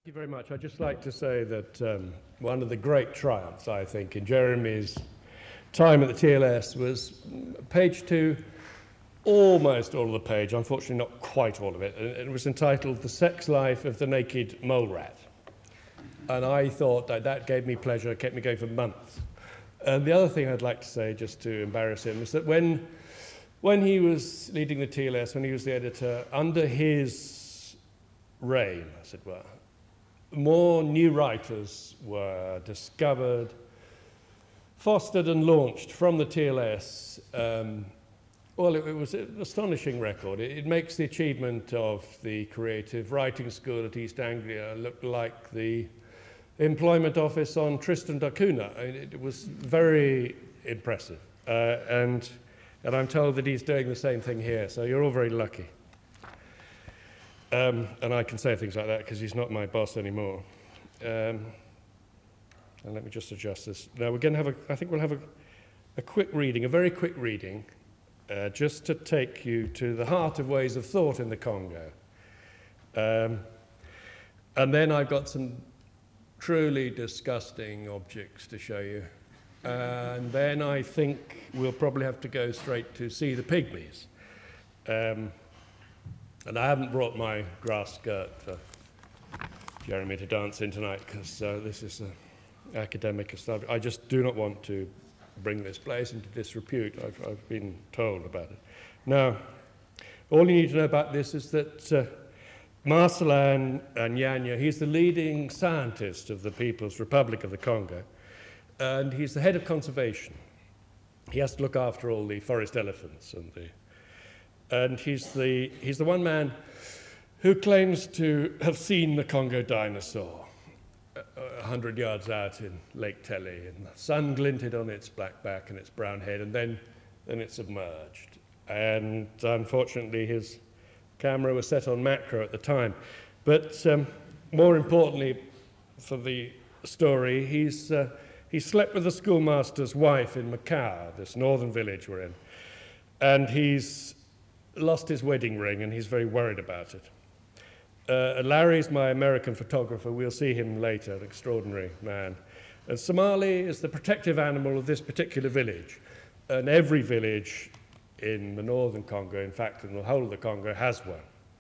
Thank you very much. I'd just like to say that one of the great triumphs, I think, in Jeremy's time at the TLS was page 2, almost all of the page, unfortunately not quite all of it. It was entitled The Sex Life of the Naked Mole Rat. And I thought that gave me pleasure, it kept me going for months. And the other thing I'd like to say, just to embarrass him, is that when he was leading the TLS, when he was the editor, under his reign, as it were, more new writers were discovered, fostered and launched from the TLS. Well, it was an astonishing record. It makes the achievement of the Creative Writing School at East Anglia look like the employment office on Tristan da Cunha. It was very impressive. And I'm told that he's doing the same thing here, so you're all very lucky. And I can say things like that because he's not my boss anymore. And let me just adjust this. Now we're going to have I think we'll have a quick reading, a very quick reading, just to take you to the heart of ways of thought in the Congo. And then I've got some truly disgusting objects to show you. And then I think we'll probably have to go straight to see the pygmies. And I haven't brought my grass skirt for Jeremy to dance in tonight because this is an academic establishment. I just do not want to bring this place into disrepute. I've been told about it. Now, all you need to know about this is that Marcelin Nyanya, he's the leading scientist of the People's Republic of the Congo, and he's the head of conservation. He has to look after all the forest elephants and he's the one man who claims to have seen the Congo dinosaur 100 yards out in Lake Tele, and the sun glinted on its black back and its brown head, and then it submerged. And unfortunately, his camera was set on macro at the time. But more importantly for the story, he slept with the schoolmaster's wife in Macau, this northern village we're in, and he's lost his wedding ring, and he's very worried about it. Larry's my American photographer. We'll see him later, an extraordinary man. And Somali is the protective animal of this particular village. And every village in the northern Congo, in fact, in the whole of the Congo, has one.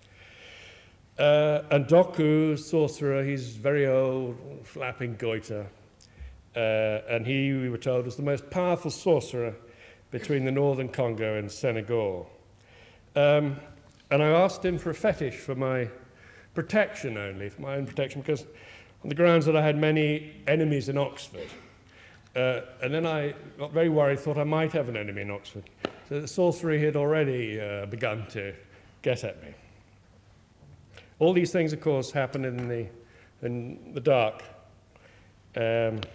And Doku, sorcerer, he's very old, flapping goiter. And he, we were told, was the most powerful sorcerer between the northern Congo and Senegal. And I asked him for a fetish for my protection only, for my own protection, because on the grounds that I had many enemies in Oxford. And then I got very worried, thought I might have an enemy in Oxford. So the sorcery had already begun to get at me. All these things, of course, happen in the dark. And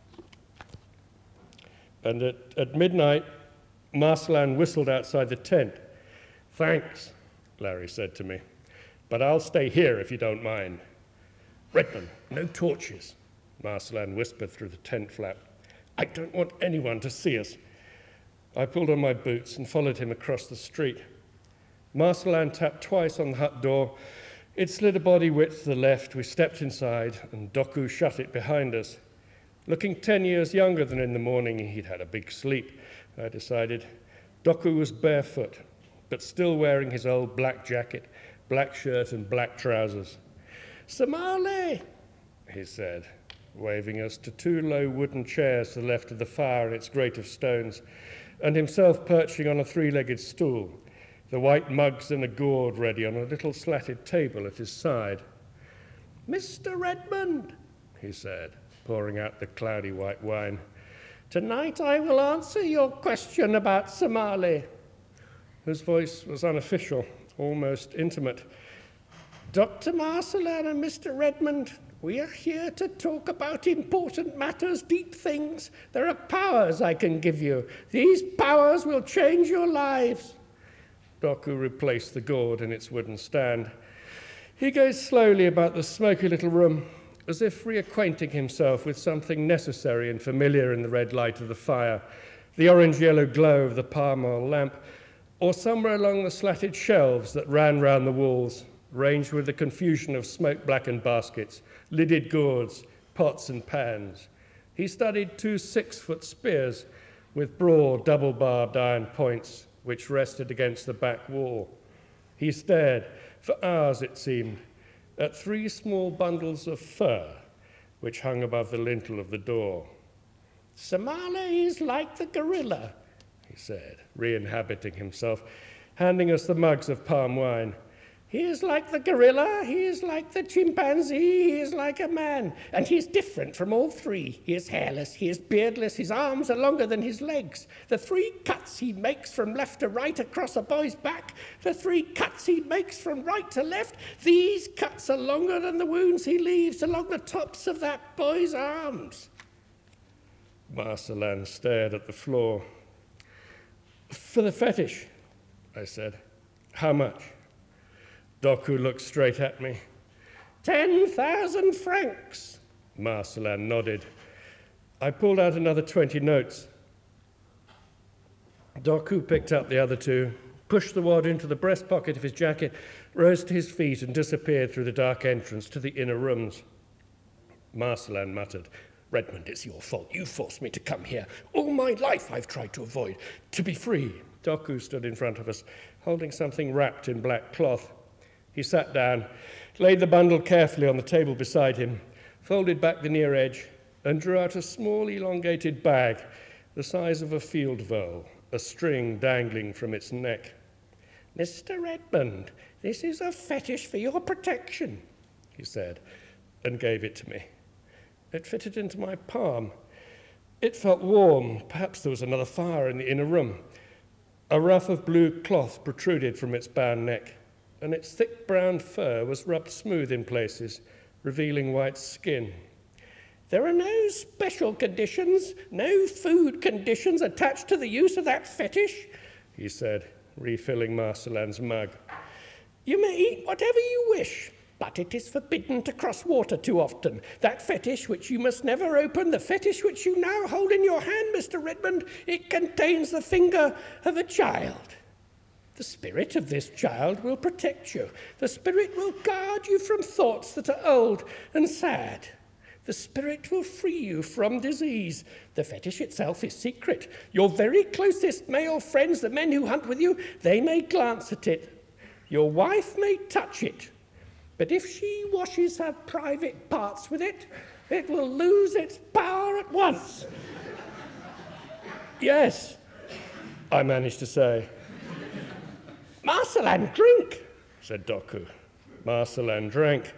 at midnight, Marcelin whistled outside the tent. "Thanks," Larry said to me, "but I'll stay here if you don't mind." "Redman, no torches," Marcelin whispered through the tent flap. "I don't want anyone to see us." I pulled on my boots and followed him across the street. Marcelin tapped twice on the hut door. It slid a body width to the left. We stepped inside, and Doku shut it behind us. Looking 10 years younger than in the morning, he'd had a big sleep, I decided. Doku was barefoot, but still wearing his old black jacket, black shirt, and black trousers. "Somali," he said, waving us to 2 low wooden chairs to the left of the fire and its grate of stones, and himself perching on a 3-legged stool, the white mugs and a gourd ready on a little slatted table at his side. "Mr. Redmond," he said, pouring out the cloudy white wine, "tonight I will answer your question about Somali." His voice was unofficial, almost intimate. "Dr. Marcelin and Mr. Redmond, we are here to talk about important matters, deep things. There are powers I can give you. These powers will change your lives." Doku replaced the gourd in its wooden stand. He gazed slowly about the smoky little room, as if reacquainting himself with something necessary and familiar in the red light of the fire, the orange-yellow glow of the palm oil lamp, or somewhere along the slatted shelves that ran round the walls, ranged with a confusion of smoke-blackened baskets, lidded gourds, pots and pans. He studied 2 6-foot spears with broad, double-barbed iron points which rested against the back wall. He stared, for hours it seemed, at 3 small bundles of fur which hung above the lintel of the door. "Somali is like the gorilla," he said, re-inhabiting himself, handing us the mugs of palm wine. "He is like the gorilla, he is like the chimpanzee, he is like a man, and he is different from all 3. He is hairless, he is beardless, his arms are longer than his legs. The 3 cuts he makes from left to right across a boy's back, the 3 cuts he makes from right to left, these cuts are longer than the wounds he leaves along the tops of that boy's arms." Marceline stared at the floor. "For the fetish," I said. "How much?" Doku looked straight at me. 10,000 francs. Marceline nodded. I pulled out another 20 notes. Doku picked up the other 2, pushed the wad into the breast pocket of his jacket, rose to his feet and disappeared through the dark entrance to the inner rooms. Marceline muttered, "Redmond, it's your fault. You forced me to come here. All my life I've tried to avoid, to be free." Doku stood in front of us, holding something wrapped in black cloth. He sat down, laid the bundle carefully on the table beside him, folded back the near edge, and drew out a small elongated bag the size of a field vole, a string dangling from its neck. "Mr. Redmond, this is a fetish for your protection," he said, and gave it to me. It fitted into my palm. It felt warm. Perhaps there was another fire in the inner room. A ruff of blue cloth protruded from its bound neck, and its thick brown fur was rubbed smooth in places, revealing white skin. "There are no special conditions, no food conditions attached to the use of that fetish," he said, refilling Marceline's mug. "You may eat whatever you wish, but it is forbidden to cross water too often. That fetish which you must never open, the fetish which you now hold in your hand, Mr. Redmond, it contains the finger of a child. The spirit of this child will protect you. The spirit will guard you from thoughts that are old and sad. The spirit will free you from disease. The fetish itself is secret. Your very closest male friends, the men who hunt with you, they may glance at it. Your wife may touch it. But if she washes her private parts with it, it will lose its power at once." "Yes," I managed to say. "Marceline, drink," said Doku. Marceline drank.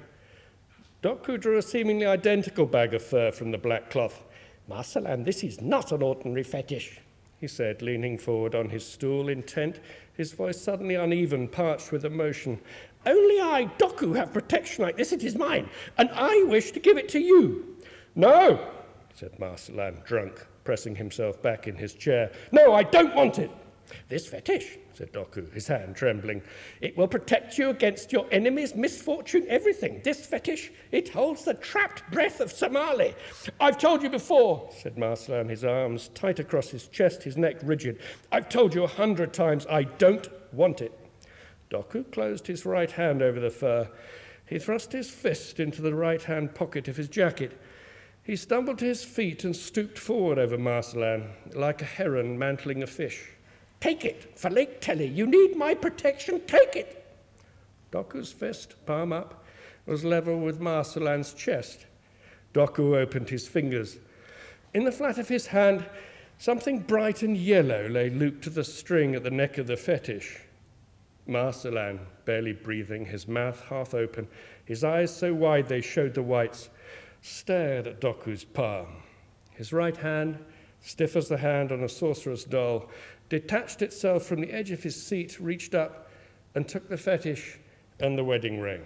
Doku drew a seemingly identical bag of fur from the black cloth. "Marceline, this is not an ordinary fetish," he said, leaning forward on his stool, intent, his voice suddenly uneven, parched with emotion. "Only I, Doku, have protection like this. It is mine, and I wish to give it to you." "No," said Marceline, drunk, pressing himself back in his chair. "No, I don't want it." "This fetish," said Doku, his hand trembling, "it will protect you against your enemy's misfortune, everything. This fetish, it holds the trapped breath of Somali." "I've told you before," said Marceline, his arms tight across his chest, his neck rigid. "I've told you 100 times, I don't want it." Doku closed his right hand over the fur. He thrust his fist into the right-hand pocket of his jacket. He stumbled to his feet and stooped forward over Marceline, like a heron mantling a fish. "Take it, for Lake Telly. You need my protection. Take it." Doku's fist, palm up, was level with Marceline's chest. Doku opened his fingers. In the flat of his hand, something bright and yellow lay looped to the string at the neck of the fetish. Marceline, barely breathing, his mouth half open, his eyes so wide they showed the whites, stared at Doku's palm. His right hand, stiff as the hand on a sorcerer's doll, detached itself from the edge of his seat, reached up, and took the fetish and the wedding ring.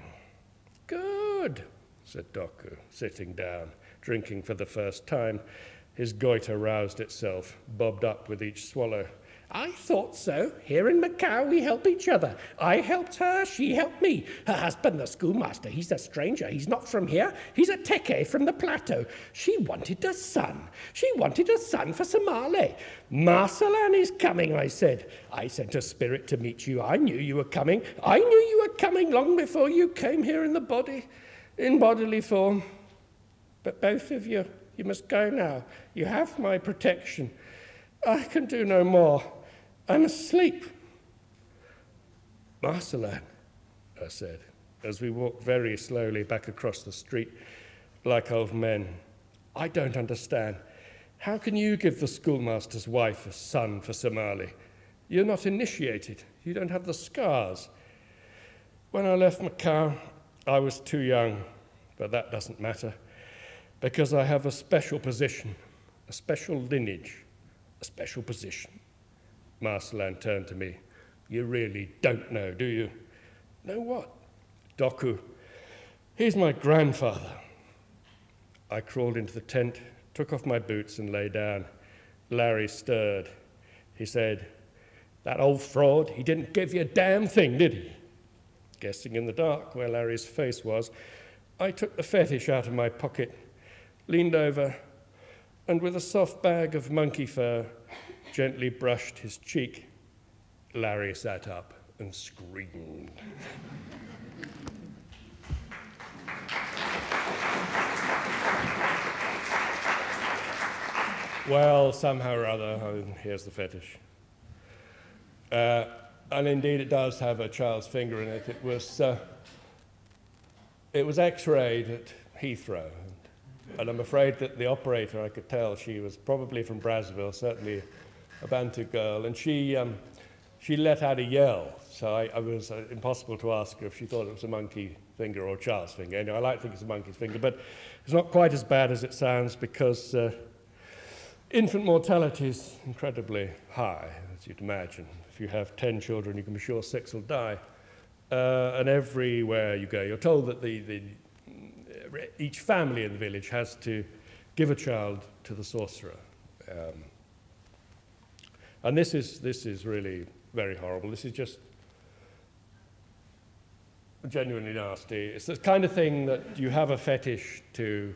"Good," said Doku, sitting down, drinking for the first time. His goiter roused itself, bobbed up with each swallow. "I thought so. Here in Macau, we help each other. I helped her, she helped me. Her husband, the schoolmaster, he's a stranger. He's not from here. He's a Teke from the plateau. She wanted a son. She wanted a son for Somali. Marceline is coming, I said. I sent a spirit to meet you. I knew you were coming. I knew you were coming long before you came here in bodily form. But both of you, you must go now. You have my protection. I can do no more. I'm asleep. Marcelin, I said, as we walked very slowly back across the street like old men, I don't understand. How can you give the schoolmaster's wife a son for Somali? You're not initiated. You don't have the scars. When I left Macau, I was too young, but that doesn't matter, because I have a special position, a special lineage, a special position. Marcelin turned to me. You really don't know, do you? Know what? Doku. He's my grandfather. I crawled into the tent, took off my boots and lay down. Larry stirred. He said, that old fraud, he didn't give you a damn thing, did he? Guessing in the dark where Larry's face was, I took the fetish out of my pocket, leaned over, and with a soft bag of monkey fur, gently brushed his cheek. Larry sat up and screamed. Well, somehow or other, here's the fetish. And indeed, it does have a child's finger in it. It was X-rayed at Heathrow, and I'm afraid that the operator, I could tell she was probably from Brazzaville, certainly a Bantu girl, and she let out a yell. So I was impossible to ask her if she thought it was a monkey finger or a child's finger. Anyway, I like to think it's a monkey's finger, but it's not quite as bad as it sounds because infant mortality is incredibly high, as you'd imagine. If you have 10 children, you can be sure 6 will die. And everywhere you go, you're told that each family in the village has to give a child to the sorcerer. And this is really very horrible. This is just genuinely nasty. It's the kind of thing that you have a fetish to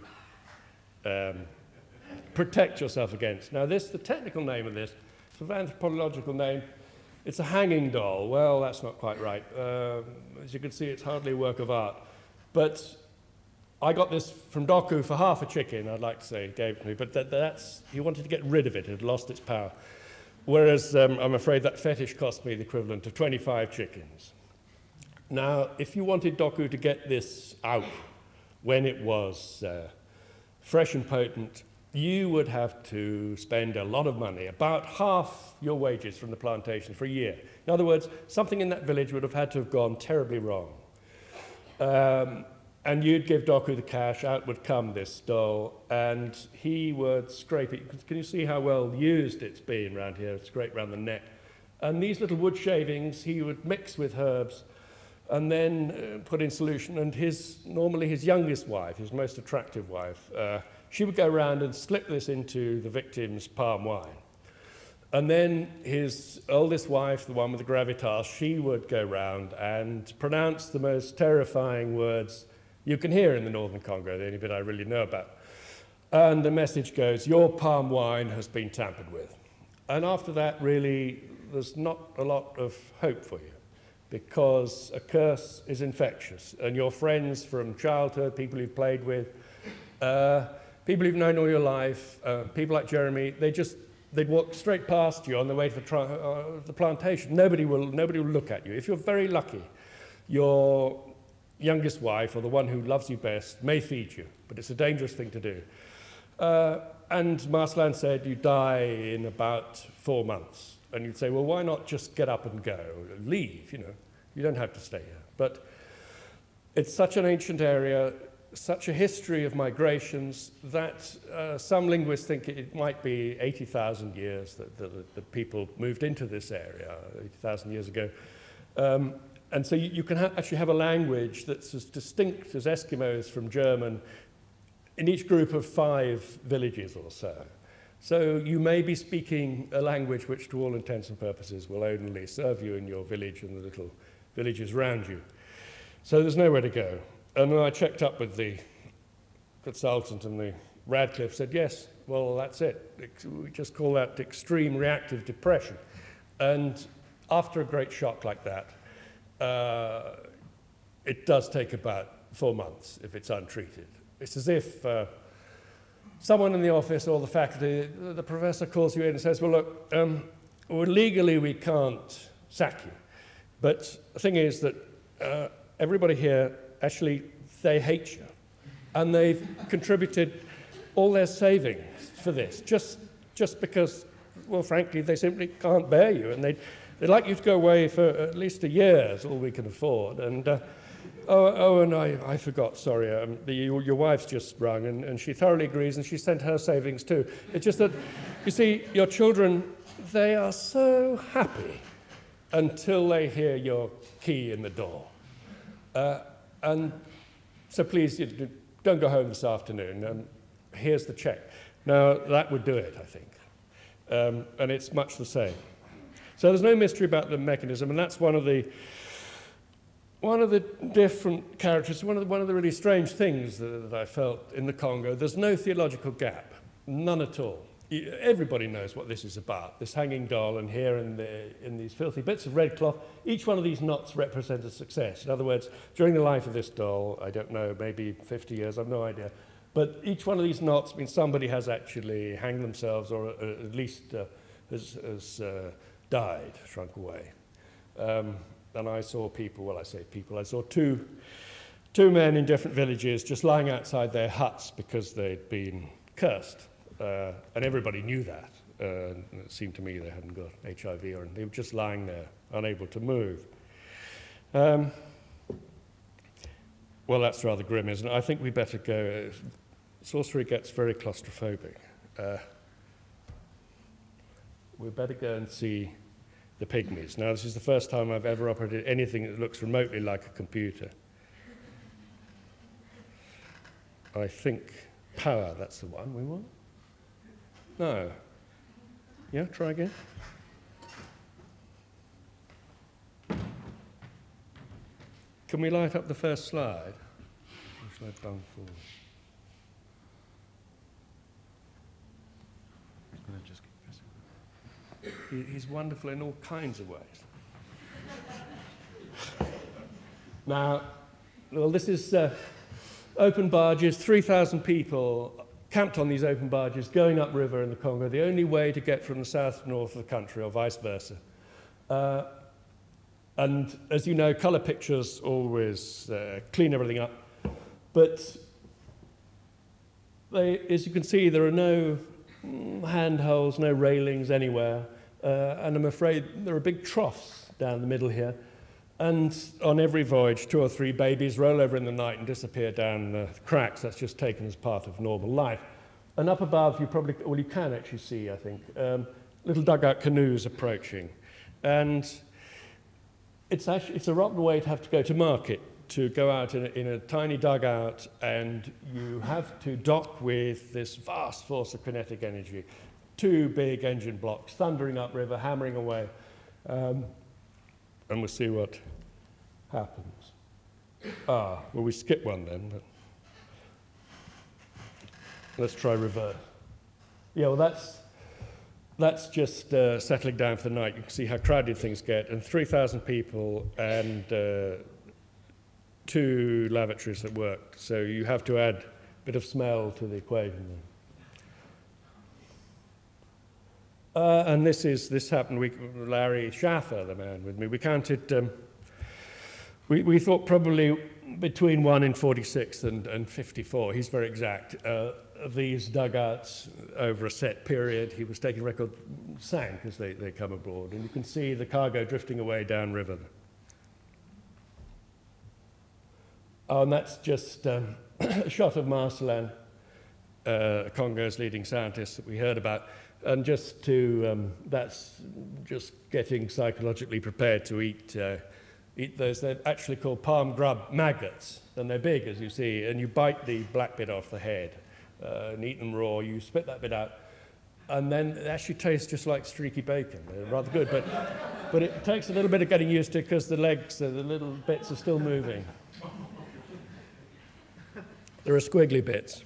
protect yourself against. Now, the technical name of this, it's an anthropological name. It's a hanging doll. Well, that's not quite right. As you can see, it's hardly a work of art. But I got this from Doku for half a chicken, I'd like to say, he gave it to me. But he wanted to get rid of it. It had lost its power. Whereas I'm afraid that fetish cost me the equivalent of 25 chickens. Now, if you wanted Doku to get this out when it was fresh and potent, you would have to spend a lot of money, about half your wages from the plantation for a year. In other words, something in that village would have had to have gone terribly wrong. And you'd give Doku the cash, out would come this doll, and he would scrape it. Can you see how well used it's been around here? It's scraped around the neck. And these little wood shavings he would mix with herbs and then put in solution. And normally his youngest wife, his most attractive wife, she would go around and slip this into the victim's palm wine. And then his oldest wife, the one with the gravitas, she would go round and pronounce the most terrifying words you can hear in the northern Congo, the only bit I really know about. And the message goes, your palm wine has been tampered with. And after that, really, there's not a lot of hope for you, because a curse is infectious. And your friends from childhood, people you've played with, people you've known all your life, people like Jeremy, they'd walk straight past you on the way to the plantation. Nobody will look at you. If you're very lucky, your youngest wife, or the one who loves you best, may feed you, but it's a dangerous thing to do. And Marcelin said you die in about 4 months. And you'd say, well, why not just get up and go, leave, You don't have to stay here. But it's such an ancient area, such a history of migrations, that some linguists think it might be 80,000 years that people moved into this area, 80,000 years ago. And so you can actually have a language that's as distinct as Eskimos from German in each group of 5 villages or so. So you may be speaking a language which, to all intents and purposes, will only serve you in your village and the little villages around you. So there's nowhere to go. And when I checked up with the consultant, and the Radcliffe said, yes, well, that's it. We just call that extreme reactive depression. And after a great shock like that, it does take about 4 months if it's untreated. It's as if someone in the office or the faculty, the professor calls you in and says, well, look, well, legally we can't sack you. But the thing is that everybody here, actually, they hate you. And they've contributed all their savings for this, just because, well, frankly, they simply can't bear you. And they'd like you to go away for at least a year, is all we can afford. And, and I forgot, sorry, your wife's just rung, and she thoroughly agrees, and she sent her savings too. It's just that, you see, your children, they are so happy until they hear your key in the door. And so please, don't go home this afternoon. Here's the check. Now, that would do it, I think. And it's much the same. So there's no mystery about the mechanism, and that's one of the different characters, one of the really strange things that I felt in the Congo. There's no theological gap, none at all. Everybody knows what this is about, this hanging doll, and here in these filthy bits of red cloth, each one of these knots represents a success. In other words, during the life of this doll, I don't know, maybe 50 years, I've no idea, but each one of these knots means somebody has actually hanged themselves, or at least has died, shrunk away. And I saw people, well, I say people, I saw two men in different villages just lying outside their huts because they'd been cursed. And everybody knew that. It seemed to me they hadn't got HIV, or they were just lying there, unable to move. Well, that's rather grim, isn't it? I think we better go. Sorcery gets very claustrophobic. We better go and see the pygmies. Now, this is the first time I've ever operated anything that looks remotely like a computer. I think power, that's the one we want. No. Yeah, try again. Can we light up the first slide? Or shall I bung forward? Just keep pressing. He's wonderful in all kinds of ways. Now, well, this is open barges, 3,000 people camped on these open barges, going upriver in the Congo, the only way to get from the south to north of the country, or vice versa. And as you know, colour pictures always clean everything up. But as you can see, there are no handholds, no railings anywhere. And I'm afraid there are big troughs down the middle here. And on every voyage, 2 or 3 babies roll over in the night and disappear down the cracks. That's just taken as part of normal life. And up above, you can actually see, I think, little dugout canoes approaching. And it's a rotten way to have to go to market, to go out in a tiny dugout, and you have to dock with this vast force of kinetic energy. 2 big engine blocks thundering upriver, hammering away. And we'll see what happens. Well, we skip one then. But let's try reverse. Yeah, well, that's just settling down for the night. You can see how crowded things get. And 3,000 people and 2 lavatories that work. So you have to add a bit of smell to the equation. And this happened, Larry Schaffer, the man with me, we counted, we thought probably between 1 in 46 and 54, he's very exact, of these dugouts over a set period, he was taking record, sank as they come aboard, and you can see the cargo drifting away downriver. Oh, and that's just a shot of Marcelin, Congo's leading scientist that we heard about. And just to, that's just getting psychologically prepared to eat those. They're actually called palm grub maggots, and they're big, as you see, and you bite the black bit off the head and eat them raw. You spit that bit out, and then it actually tastes just like streaky bacon. They're rather good, but it takes a little bit of getting used to because the legs, the little bits are still moving. There are squiggly bits.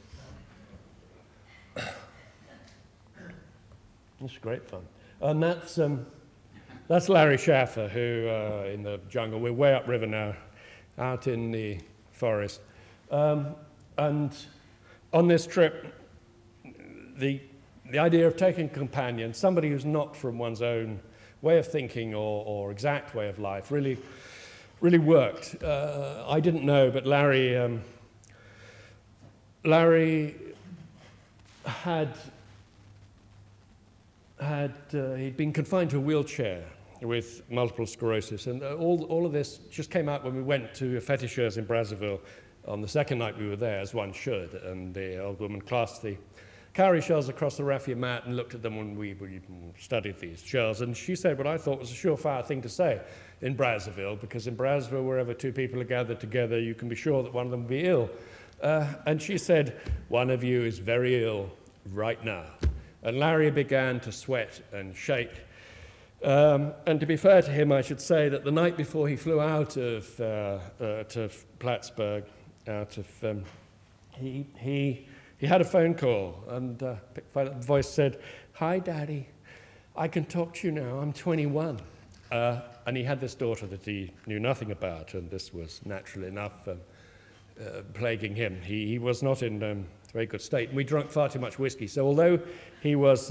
It's great fun. And that's Larry Schaffer, who, in the jungle, we're way upriver now, out in the forest. And on this trip, the idea of taking a companion, somebody who's not from one's own way of thinking or exact way of life, really worked. I didn't know, but Larry he'd been confined to a wheelchair with multiple sclerosis, and all of this just came out when we went to Féticheuse in Brazzaville on the second night we were there, as one should, and the old woman clasped the cowrie shells across the raffia mat and looked at them when we studied these shells, and she said what I thought was a surefire thing to say in Brazzaville, because in Brazzaville, wherever two people are gathered together, you can be sure that one of them will be ill. And she said, "One of you is very ill right now." And Larry began to sweat and shake. And to be fair to him, I should say that the night before he flew out of Plattsburgh, he had a phone call, and the voice said, "Hi, Daddy, I can talk to you now. I'm 21." And he had this daughter that he knew nothing about, and this was natural enough plaguing him. He was not in a very good state, and we drank far too much whiskey. So although he is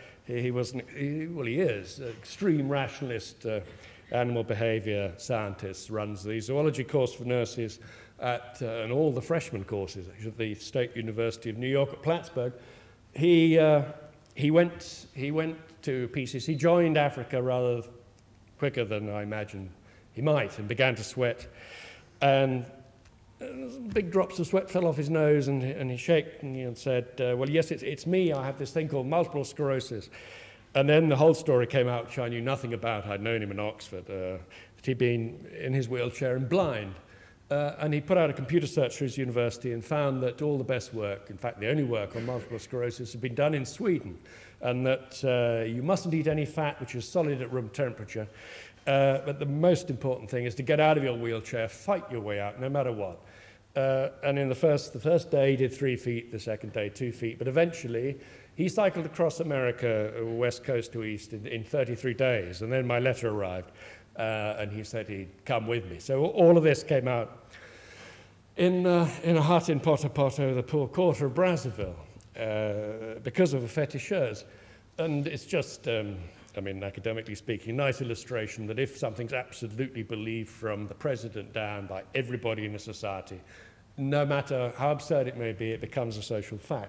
an extreme rationalist animal behavior scientist, runs the zoology course for nurses and all the freshman courses at the State University of New York at Plattsburgh. He went to pieces. He joined Africa rather quicker than I imagined he might, and began to sweat. And big drops of sweat fell off his nose, and he shook and said, "Well, yes, it's me. I have this thing called multiple sclerosis." And then the whole story came out, which I knew nothing about. I'd known him in Oxford, that he'd been in his wheelchair and blind. And he put out a computer search for his university and found that all the best work, in fact, the only work on multiple sclerosis, had been done in Sweden, and that you mustn't eat any fat, which is solid at room temperature. But the most important thing is to get out of your wheelchair, fight your way out, no matter what. And in the first day, he did 3 feet, the second day, 2 feet. But eventually, he cycled across America, west coast to east, in 33 days. And then my letter arrived, and he said he'd come with me. So all of this came out in a hut in Potopoto, the poor quarter of Brazzaville, because of a féticheuse. And it's just, academically speaking, nice illustration that if something's absolutely believed from the president down by everybody in a society, no matter how absurd it may be, it becomes a social fact.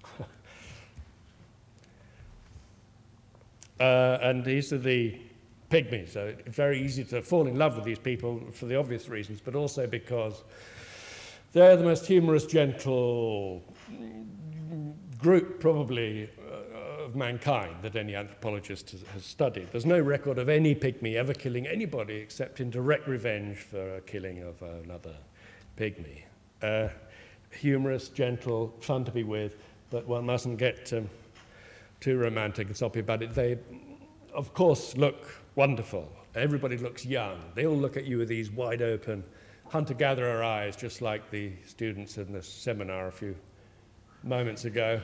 And these are the pygmies. So it's very easy to fall in love with these people for the obvious reasons, but also because they're the most humorous, gentle group, probably, of mankind that any anthropologist has studied. There's no record of any pygmy ever killing anybody except in direct revenge for a killing of another pygmy. Humorous, gentle, fun to be with, but one mustn't get too romantic and soppy about it. They, of course, look wonderful. Everybody looks young. They all look at you with these wide-open, hunter-gatherer eyes, just like the students in this seminar a few moments ago.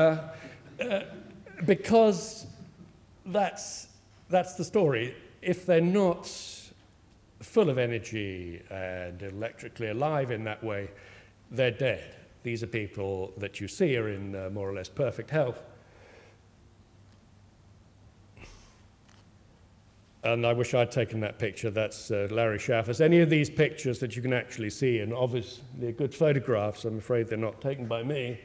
Because that's the story. If they're not full of energy and electrically alive in that way, they're dead. These are people that you see are in more or less perfect health. And I wish I'd taken that picture. That's Larry Schaffers. Any of these pictures that you can actually see, and obviously they're good photographs, I'm afraid they're not taken by me.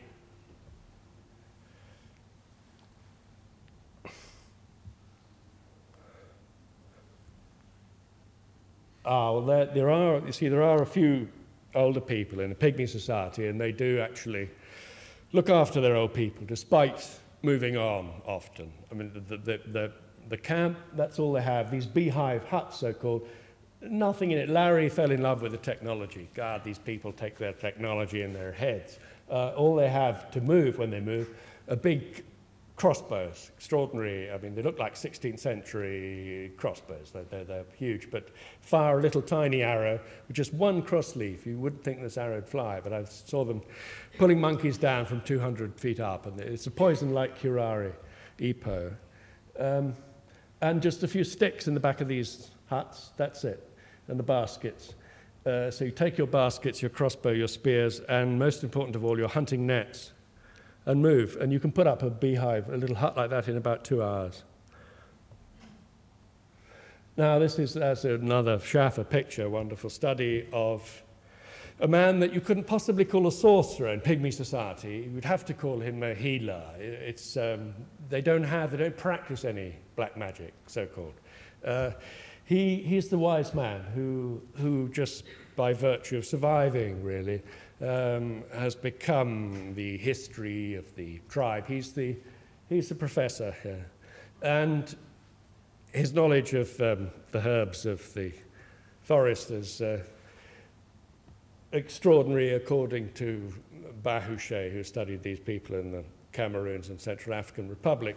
Well, there are a few older people in the Pygmy Society, and they do actually look after their old people, despite moving on often. I mean, the camp, that's all they have, these beehive huts, so-called, nothing in it. Larry fell in love with the technology. God, these people take their technology in their heads. All they have to move when they move are big crossbows, extraordinary. I mean, they look like 16th century crossbows. They're huge, but fire a little tiny arrow with just one cross leaf. You wouldn't think this arrow would fly, but I saw them pulling monkeys down from 200 feet up, and it's a poison like curare, EPO. And just a few sticks in the back of these huts, that's it, and the baskets. So you take your baskets, your crossbow, your spears, and most important of all, your hunting nets, and move. And you can put up a beehive, a little hut like that, in about 2 hours. Now, that's another Schaffer picture, wonderful study of a man that you couldn't possibly call a sorcerer in Pygmy society. You would have to call him a healer. They don't practice any black magic, so-called. He's the wise man who just by virtue of surviving, really, has become the history of the tribe. He's the professor here. And his knowledge of the herbs of the forest is extraordinary, according to Bahouchet, who studied these people in the Cameroons and Central African Republic.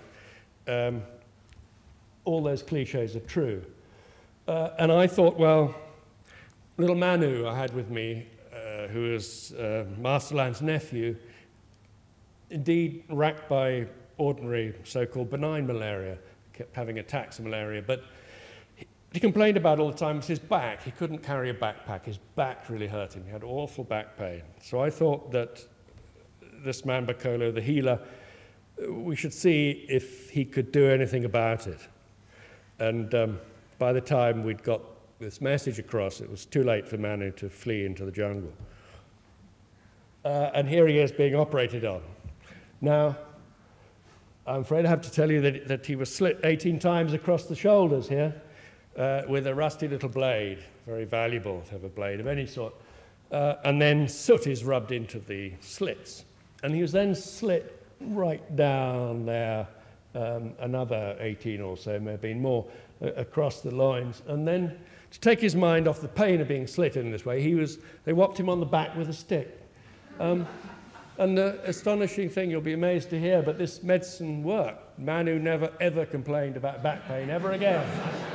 All those cliches are true. And I thought, well, little Manu I had with me, who is Marcelin's nephew, indeed racked by ordinary so-called benign malaria, kept having attacks of malaria, but he complained about all the time was his back. He couldn't carry a backpack. His back really hurt him. He had awful back pain. So I thought that this man Bakolo, the healer, we should see if he could do anything about it. And by the time we'd got this message across, it was too late for Manu to flee into the jungle. And here he is being operated on. Now, I'm afraid I have to tell you that he was slit 18 times across the shoulders here with a rusty little blade, very valuable to have a blade of any sort. And then soot is rubbed into the slits. And he was then slit right down there, another 18 or so, may have been more, across the loins. And then to take his mind off the pain of being slit in this way, they whopped him on the back with a stick. And the astonishing thing, you'll be amazed to hear, but this medicine worked. Manu never, ever complained about back pain ever again.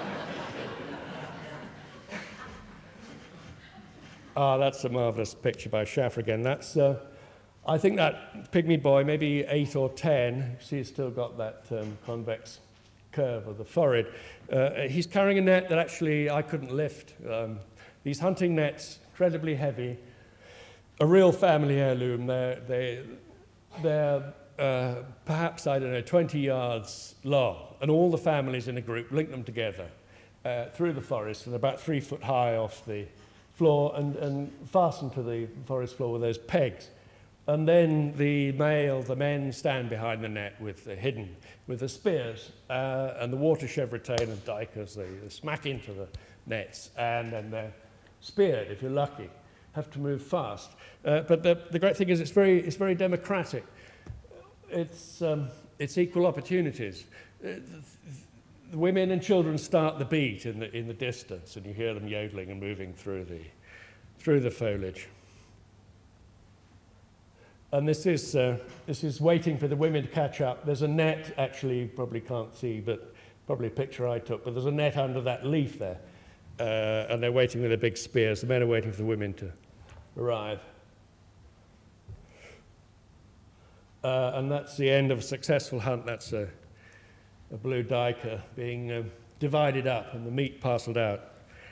That's a marvelous picture by Schaffer again. That's, I think that pygmy boy, maybe 8 or 10, see he's still got that convex curve of the forehead. He's carrying a net that actually I couldn't lift. These hunting nets, incredibly heavy, a real family heirloom. They're perhaps, 20 yards long, and all the families in a group link them together through the forest, and about 3 foot high off the floor, and fastened to the forest floor with those pegs. And then the men stand behind the net hidden with the spears and the water chevrotain and dikers. They smack into the nets, and then they're speared if you're lucky. Have to move fast. But the great thing is it's very democratic. It's equal opportunities. The women and children start the beat in the distance, and you hear them yodeling and moving through the foliage. And this is waiting for the women to catch up. There's a net, actually, you probably can't see, but probably a picture I took, but there's a net under that leaf there. And they're waiting with their big spears. The men are waiting for the women to arrive. And that's the end of a successful hunt. That's a blue duiker being divided up and the meat parceled out.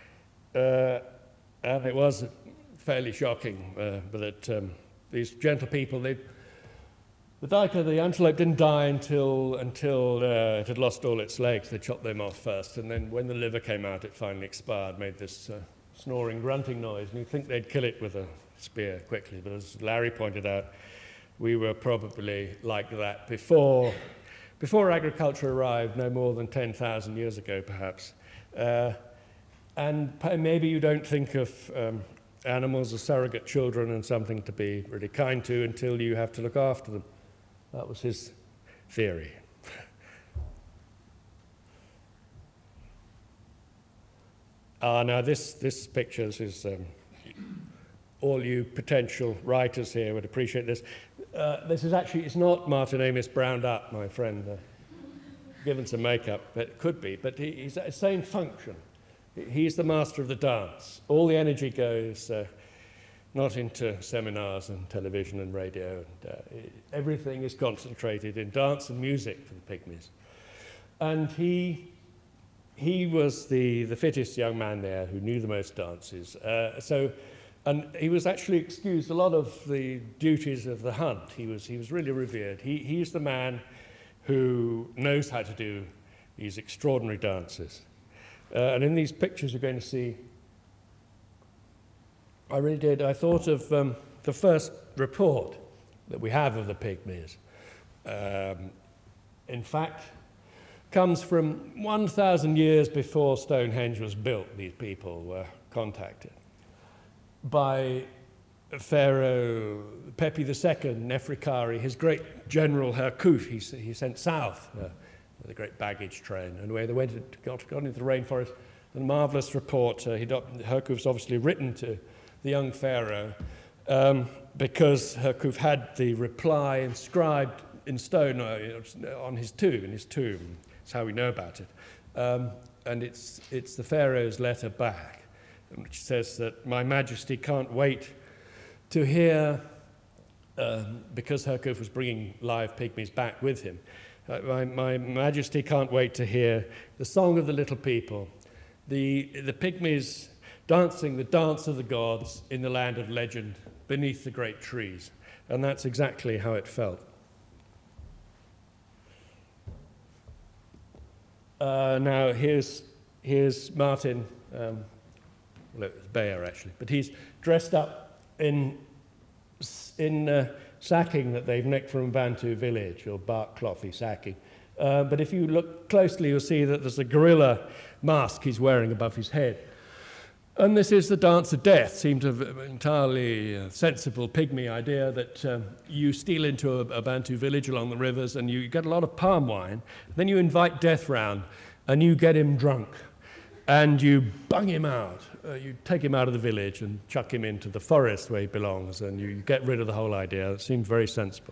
And it was fairly shocking, but these gentle people, the duiker, the antelope, didn't die until it had lost all its legs. They chopped them off first, and then when the liver came out, it finally expired, made this snoring, grunting noise, and you'd think they'd kill it with a spear quickly, but as Larry pointed out, we were probably like that before agriculture arrived, no more than 10,000 years ago, perhaps. And maybe you don't think of animals as surrogate children and something to be really kind to until you have to look after them. That was his theory. Now this picture is all you potential writers here would appreciate this. This is actually, it's not Martin Amis browned up, my friend, given some makeup, but it could be, but he's the same function. He's the master of the dance. All the energy goes not into seminars and television and radio, and everything is concentrated in dance and music for the Pygmies. And he he was the fittest young man there who knew the most dances. And he was actually excused a lot of the duties of the hunt. He was really revered. He's the man who knows how to do these extraordinary dances. And in these pictures you're going to see, I thought of the first report that we have of the Pygmies. In fact, comes from 1,000 years before Stonehenge was built. These people were contacted by Pharaoh Pepi II, Neferkari, his great general Herkhuf. He sent south with a great baggage train, and where they got into the rainforest. And a marvelous report. Herkhuf's obviously written to the young pharaoh because Herkhuf had the reply inscribed in stone on his tomb. In his tomb, that's how we know about it. And it's the pharaoh's letter back, which says that My Majesty can't wait to hear, because Herkhuf was bringing live pygmies back with him. My Majesty can't wait to hear the song of the little people, the pygmies dancing the dance of the gods in the land of legend beneath the great trees. And that's exactly how it felt. Now here's Martin, well, it was Bayer actually, but he's dressed up in sacking that they've nicked from a Bantu village, or bark clothy sacking. But if you look closely, you'll see that there's a gorilla mask he's wearing above his head. And this is the dance of death. Seemed an entirely sensible pygmy idea that you steal into a Bantu village along the rivers and you get a lot of palm wine. Then you invite death round and you get him drunk and you bung him out. You take him out of the village and chuck him into the forest where he belongs, and you get rid of the whole idea. It seems very sensible.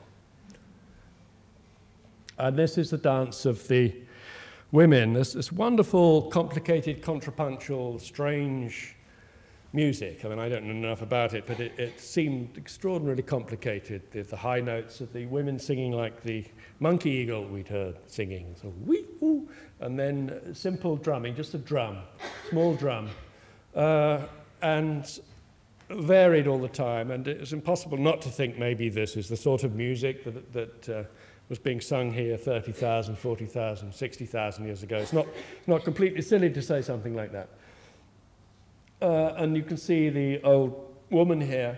And this is the dance of the women. This wonderful, complicated, contrapuntal, strange music. I mean, I don't know enough about it, but it seemed extraordinarily complicated. The high notes of the women singing like the monkey eagle we'd heard singing, so wee woo, and then simple drumming, just a drum, small drum, and varied all the time. And it was impossible not to think maybe this is the sort of music that was being sung here 30,000, 40,000, 60,000 years ago. It's not completely silly to say something like that. And you can see the old woman here.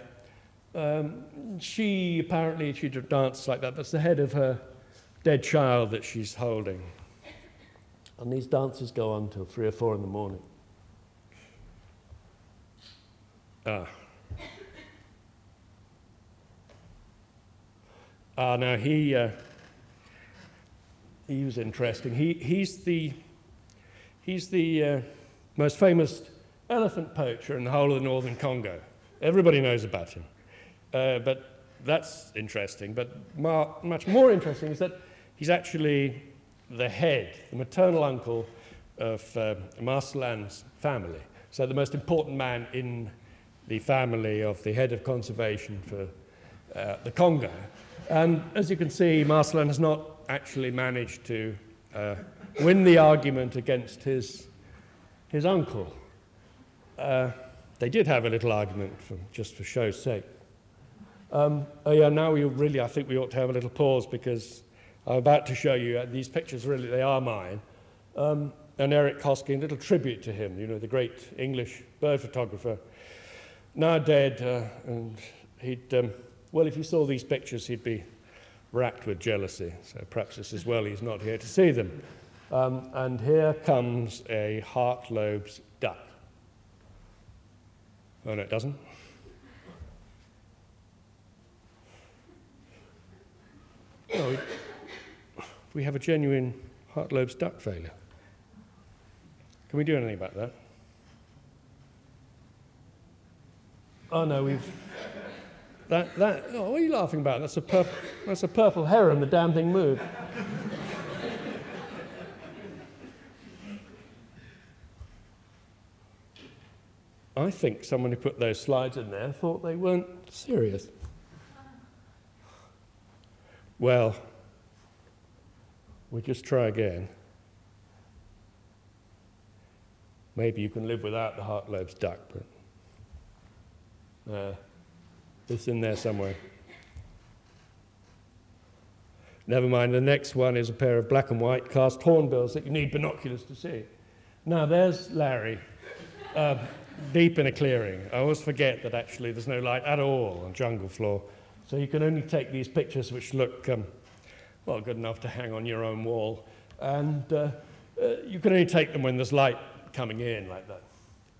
She danced like that. That's the head of her dead child that she's holding. And these dances go on till 3 or 4 in the morning. Now he was interesting. He's the most famous elephant poacher in the whole of the northern Congo. Everybody knows about him. But that's interesting. But much more interesting is that he's actually the head, the maternal uncle of Marcelin's family. So the most important man in the family of the head of conservation for the Congo. And as you can see, Marcelin has not actually managed to win the argument against his uncle. They did have a little argument just for show's sake. Now I think we ought to have a little pause, because I'm about to show you these pictures. Really, they are mine. And Eric Hosking, a little tribute to him, the great English bird photographer, now dead, and he'd, if you saw these pictures, he'd be racked with jealousy. So perhaps it's as well he's not here to see them. And here comes a Hartlob's duck. Oh, no, it doesn't. No, we have a genuine Hartlob's duck failure. Can we do anything about that? Oh no, what are you laughing about? That's a purple heron. The damn thing moved. I think someone who put those slides in there thought they weren't serious. Well, we'll just try again. Maybe you can live without the Hartlobe's duck, but it's in there somewhere. Never mind, the next one is a pair of black and white cast hornbills that you need binoculars to see. Now there's Larry, deep in a clearing. I always forget that actually there's no light at all on jungle floor, so you can only take these pictures which look, well, good enough to hang on your own wall, and you can only take them when there's light coming in like that.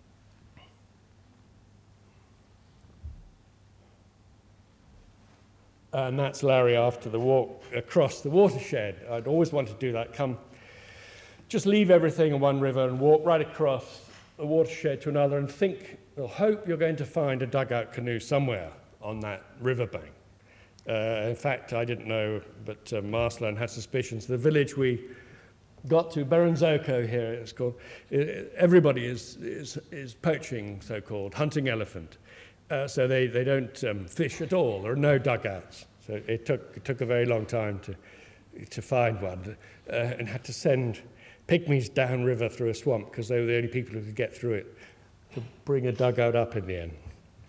And that's Larry after the walk across the watershed. I'd always wanted to do that. Just leave everything in one river and walk right across the watershed to another and think, or hope you're going to find a dugout canoe somewhere on that riverbank. In fact, I didn't know, but Marsland had suspicions. The village we got to, Beranzoko here, it's called, everybody is poaching, so-called, hunting elephant. So they don't fish at all. There are no dugouts. So it took a very long time to find one, and had to send pygmies downriver through a swamp because they were the only people who could get through it to bring a dugout up in the end.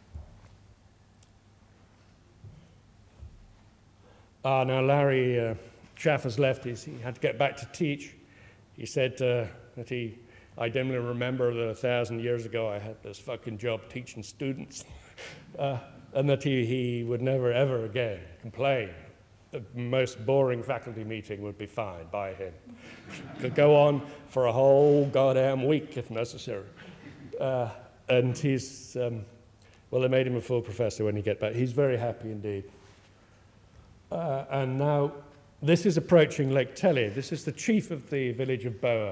Now Larry Chaffers left. He had to get back to teach. He said that I dimly remember that 1,000 years ago I had this fucking job teaching students. And that he would never, ever again complain. The most boring faculty meeting would be fine by him. Could go on for a whole goddamn week if necessary. And he's, well, they made him a full professor when he get back. He's very happy indeed. And now, this is approaching Lake Tele. This is the chief of the village of Boa,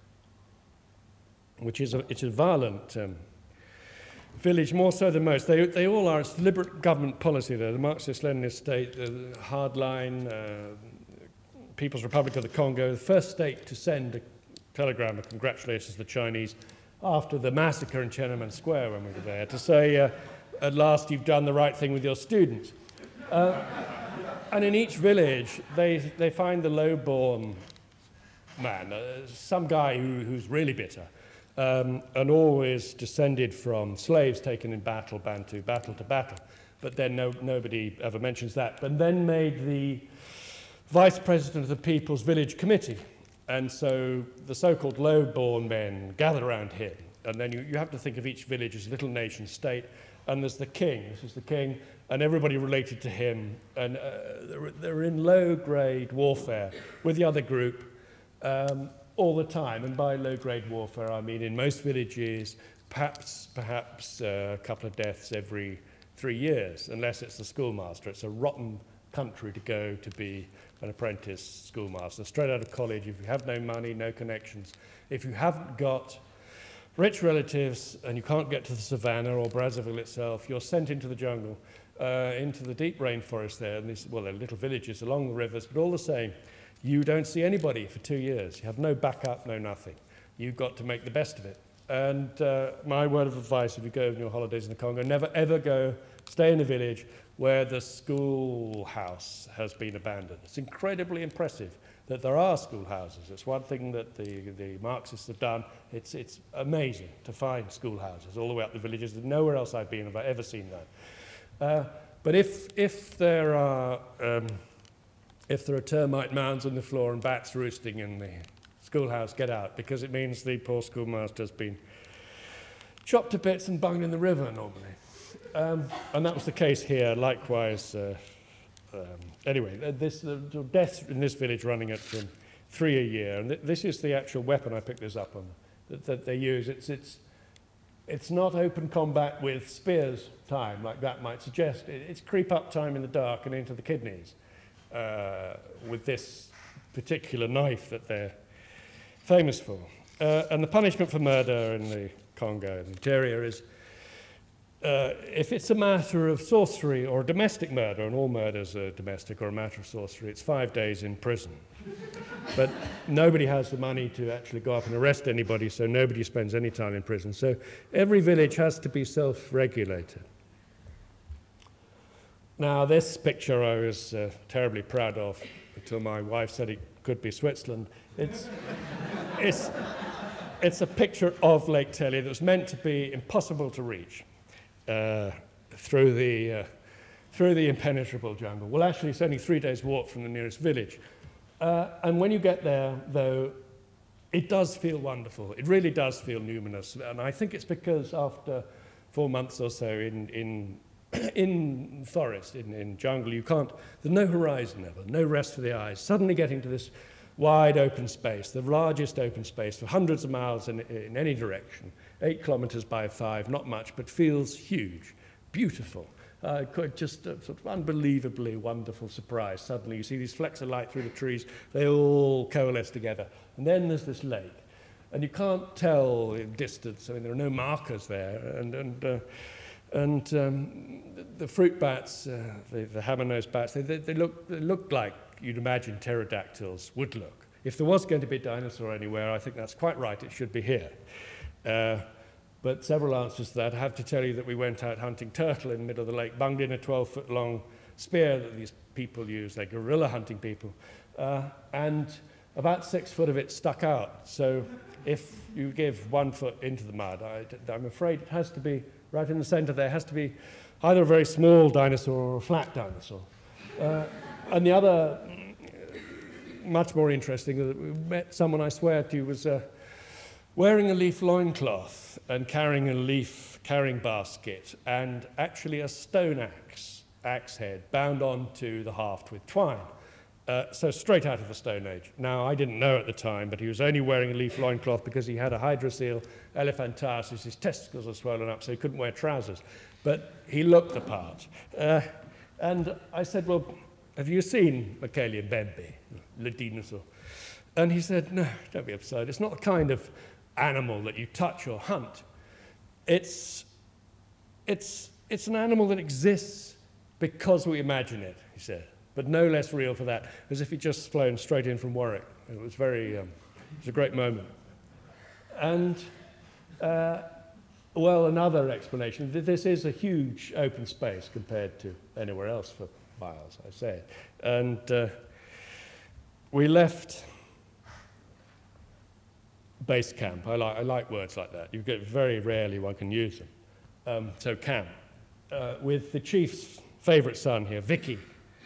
which is it's a violent village, more so than most. They all are. It's deliberate government policy there. The Marxist-Leninist state, the hardline, People's Republic of the Congo, the first state to send a telegram of congratulations to the Chinese after the massacre in Tiananmen Square when we were there, to say, at last you've done the right thing with your students. And in each village, they find the low-born man, some guy who's really bitter, and always descended from slaves taken in battle, Bantu, battle to battle. But then nobody ever mentions that. But then made the vice president of the People's Village Committee. And so the so-called low-born men gather around him. And then you have to think of each village as a little nation state. And there's the king. This is the king. And everybody related to him. And they're in low-grade warfare with the other group all the time. And by low-grade warfare, I mean in most villages, perhaps a couple of deaths every 3 years, unless it's the schoolmaster. It's a rotten country to go to be an apprentice schoolmaster. Straight out of college, if you have no money, no connections, if you haven't got rich relatives and you can't get to the savannah or Brazzaville itself, you're sent into the jungle, into the deep rainforest there. And these, well, they're little villages along the rivers, but all the same, you don't see anybody for 2 years. You have no backup, no nothing. You've got to make the best of it. And my word of advice, if you go on your holidays in the Congo, never ever go stay in a village where the schoolhouse has been abandoned. It's incredibly impressive that there are schoolhouses. It's one thing that the Marxists have done. It's amazing to find schoolhouses all the way up the villages. Nowhere else I've been have I ever seen that. But if there are termite mounds on the floor and bats roosting in the schoolhouse, get out, because it means the poor schoolmaster's been chopped to bits and bunged in the river normally. And that was the case here, likewise. Anyway, the deaths in this village running at 3 a year, and this is the actual weapon I picked this up on, that they use. It's not open combat with spears time, like that might suggest. It's creep-up time in the dark and into the kidneys with this particular knife that they're famous for. And the punishment for murder in the Congo and Nigeria is, if it's a matter of sorcery or domestic murder, and all murders are domestic or a matter of sorcery, it's 5 days in prison. But nobody has the money to actually go up and arrest anybody, so nobody spends any time in prison. So every village has to be self-regulated. Now, this picture I was terribly proud of until my wife said it could be Switzerland. It's it's a picture of Lake Tellier that was meant to be impossible to reach through the impenetrable jungle. Well, actually, it's only 3 days' walk from the nearest village. And when you get there, though, it does feel wonderful. It really does feel numinous. And I think it's because after 4 months or so in forest, in jungle, there's no horizon ever, no rest for the eyes. Suddenly getting to this wide open space, the largest open space for hundreds of miles in any direction, 8 kilometers by 5, not much, but feels huge, beautiful. Just a sort of unbelievably wonderful surprise. Suddenly you see these flecks of light through the trees, they all coalesce together. And then there's this lake, and you can't tell in distance. I mean, there are no markers there, and the fruit bats, the hammer-nosed bats, they look like you'd imagine pterodactyls would look. If there was going to be a dinosaur anywhere, I think that's quite right, it should be here. But several answers to that. I have to tell you that we went out hunting turtle in the middle of the lake, bunged in a 12-foot-long spear that these people use, they're gorilla hunting people, and about 6 foot of it stuck out. So if you give 1 foot into the mud, I'm afraid it has to be right in the center. There has to be either a very small dinosaur or a flat dinosaur. And the other, much more interesting, that we met someone, I swear to you, was wearing a leaf loincloth and carrying a leaf carrying basket and actually a stone axe head bound onto the haft with twine. So straight out of the Stone Age. Now, I didn't know at the time, but he was only wearing a leaf loincloth because he had a hydrocele elephantiasis. His testicles are swollen up, so he couldn't wear trousers. But he looked the part. And I said, well, have you seen Michelium bembe, le dinosaur? And he said, no, don't be absurd. It's not the kind of animal that you touch or hunt. It's an animal that exists because we imagine it, he said, but no less real for that, as if he'd just flown straight in from Warwick. It was it was a great moment. And, well, another explanation, this is a huge open space compared to anywhere else for miles, I say. And we left base camp. I like words like that. You get very rarely one can use them. So camp, with the chief's favourite son here, Vicky.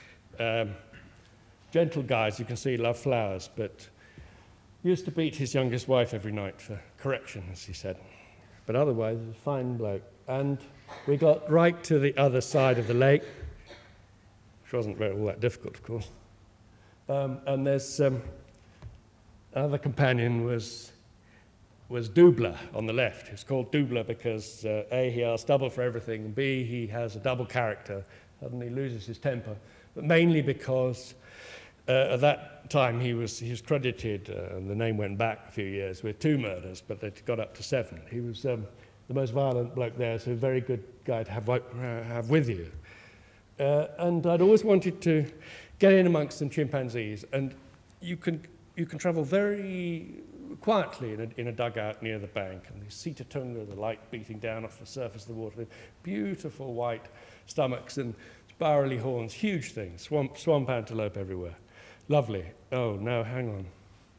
Gentle guys, you can see, love flowers, but used to beat his youngest wife every night for correction, as he said. But otherwise, a fine bloke. And we got right to the other side of the lake, which wasn't all that difficult, of course. And there's another companion was Doubler on the left. He's called Doubler because A, he asks double for everything, and B, he has a double character, suddenly loses his temper, but mainly because at that time he was credited, and the name went back a few years, with 2 murders, but they got up to 7. He was the most violent bloke there, so a very good guy to have with you. And I'd always wanted to get in amongst some chimpanzees, and you can travel very quietly in a dugout near the bank, and the Sitatunga, the light beating down off the surface of the water, with beautiful white stomachs and spirally horns, huge things, swamp antelope everywhere. Lovely. Oh, no, hang on.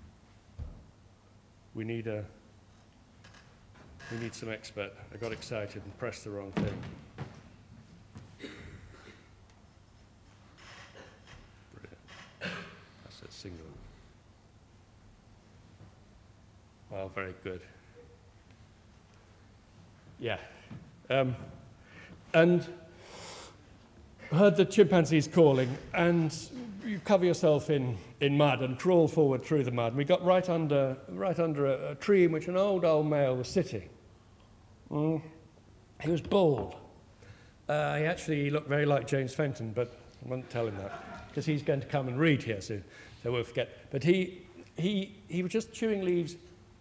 We need some expert. I got excited and pressed the wrong thing. Brilliant. That's a single. Well, very good. Yeah. And heard the chimpanzees calling, and you cover yourself in mud and crawl forward through the mud. We got right under a tree in which an old male was sitting. He was bald. He looked very like James Fenton, but I won't tell him that because he's going to come and read here soon, so we'll forget. But he was just chewing leaves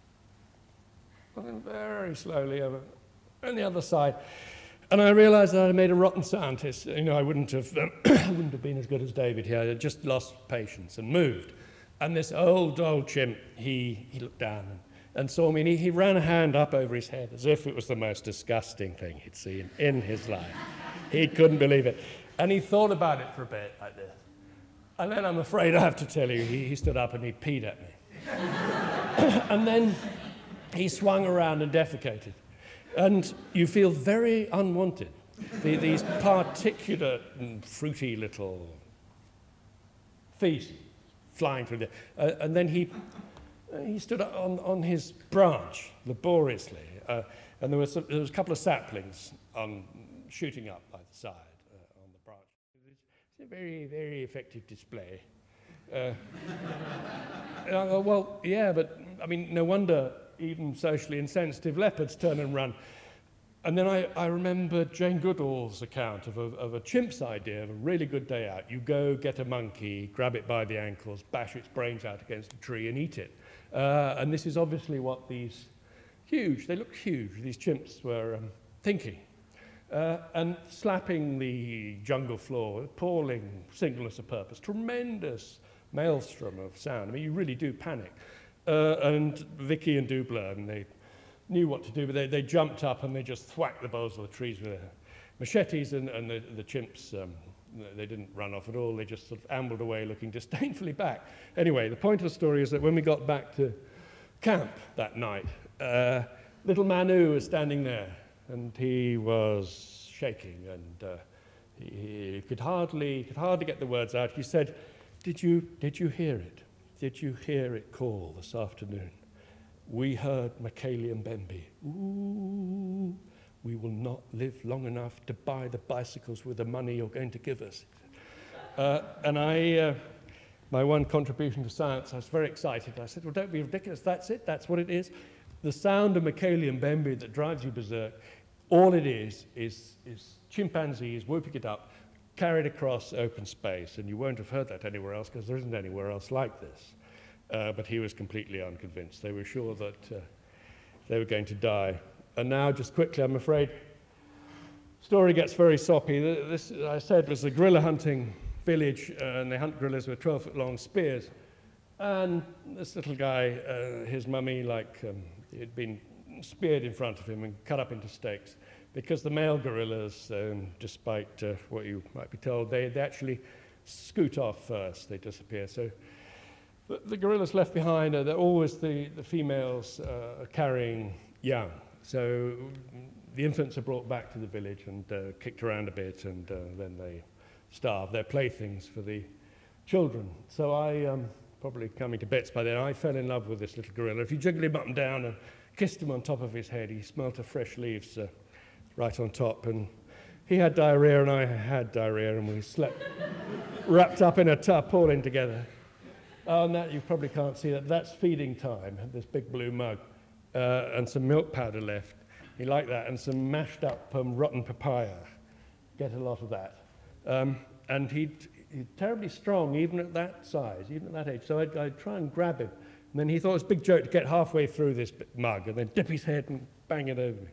very slowly over on the other side. And I realized that I made a rotten scientist. You know, I wouldn't have been as good as David here. I just lost patience and moved. And this old chimp, he looked down and saw me, and he ran a hand up over his head as if it was the most disgusting thing he'd seen in his life. He couldn't believe it. And he thought about it for a bit like this. And then I'm afraid I have to tell you, he stood up and he peed at me. And then he swung around and defecated. And you feel very unwanted. These particular fruity little feces flying through there. And then he stood on his branch laboriously. And there was a couple of saplings shooting up by the side on the branch. It's a very, very effective display. Well, yeah, but I mean, no wonder even socially insensitive leopards turn and run. And then I remember Jane Goodall's account of a chimp's idea of a really good day out. You go get a monkey, grab it by the ankles, bash its brains out against a tree and eat it. And this is obviously what these they look huge, these chimps were thinking. And slapping the jungle floor, appalling singleness of purpose, tremendous maelstrom of sound. I mean, you really do panic. And Vicky and Dubler, and they knew what to do, but they jumped up and they just thwacked the boughs of the trees with their machetes, and the chimps, they didn't run off at all. They just sort of ambled away looking disdainfully back. Anyway, the point of the story is that when we got back to camp that night, little Manu was standing there, and he was shaking, and he could hardly get the words out. He said, Did you hear it? Did you hear it call this afternoon? We heard Michaeli Mbembe. Ooh, we will not live long enough to buy the bicycles with the money you're going to give us. And my one contribution to science, I was very excited. I said, well, don't be ridiculous. That's it. That's what it is. The sound of Michaeli Mbembe that drives you berserk, all it is chimpanzees whooping it up, carried across open space, and you won't have heard that anywhere else because there isn't anywhere else like this. But he was completely unconvinced. They were sure that they were going to die. And now, just quickly, I'm afraid, story gets very soppy. This, I said, was a gorilla hunting village, and they hunt gorillas with 12-foot-long spears. And this little guy, his mummy, he had been speared in front of him and cut up into steaks. Because the male gorillas, despite what you might be told, they actually scoot off first. They disappear. So the gorillas left behind, they're always the females carrying young. So the infants are brought back to the village and kicked around a bit, and then they starve. They're playthings for the children. So I, probably coming to bits by then, I fell in love with this little gorilla. If you jiggle him up and down and kissed him on top of his head, he smelt of fresh leaves right on top. And he had diarrhea and I had diarrhea, and we slept wrapped up in a tarpaulin together. And that, you probably can't see that. That's feeding time, this big blue mug, and some milk powder left. He liked that, and some mashed up rotten papaya. Get a lot of that. And he's terribly strong, even at that size, even at that age. So I'd try and grab him. And then he thought it was a big joke to get halfway through this mug and then dip his head and bang it over me.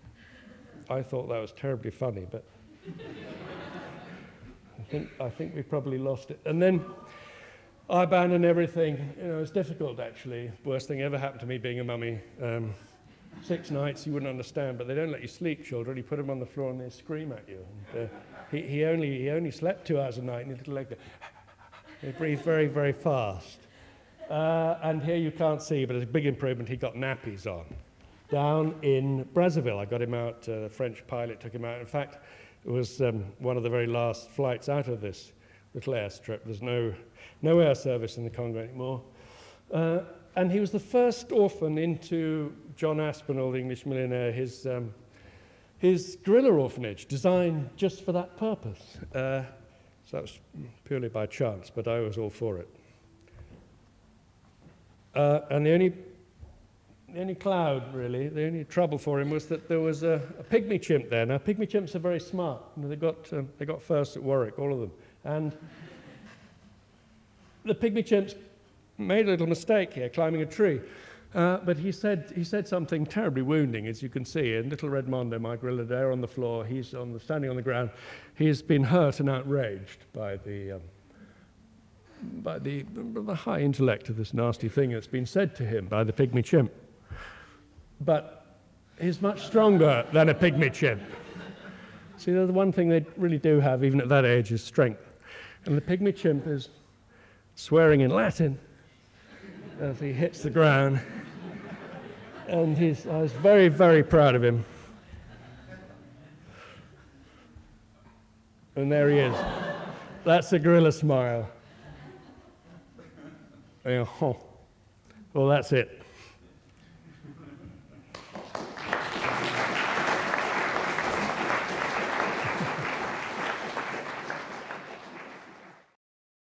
I thought that was terribly funny, but I think we probably lost it. And then I abandoned everything. You know, it was difficult, actually. Worst thing ever happened to me being a mummy. 6 nights, you wouldn't understand, but they don't let you sleep, children. You put them on the floor and they scream at you. And, he only slept 2 hours a night, and his little leg, they breathe very, very fast. And here you can't see, but it's a big improvement. He got nappies on. Down in Brazzaville, I got him out. A French pilot took him out. In fact, it was one of the very last flights out of this little airstrip. There's no air service in the Congo anymore. And he was the first orphan into John Aspinall, the English millionaire, his gorilla orphanage, designed just for that purpose. So that was purely by chance, but I was all for it. And the only cloud, really, the only trouble for him was that there was a pygmy chimp there. Now, pygmy chimps are very smart. You know, they got first at Warwick, all of them. And the pygmy chimps made a little mistake here, climbing a tree. But he said something terribly wounding, as you can see. And little Redmondo, my gorilla, there on the floor, he's standing on the ground. He's been hurt and outraged by the high intellect of this nasty thing that's been said to him by the pygmy chimp. But he's much stronger than a pygmy chimp. See, the one thing they really do have, even at that age, is strength. And the pygmy chimp is swearing in Latin as he hits the ground. And I was very, very proud of him. And there he is. That's a gorilla smile. Yeah, oh. Well, that's it.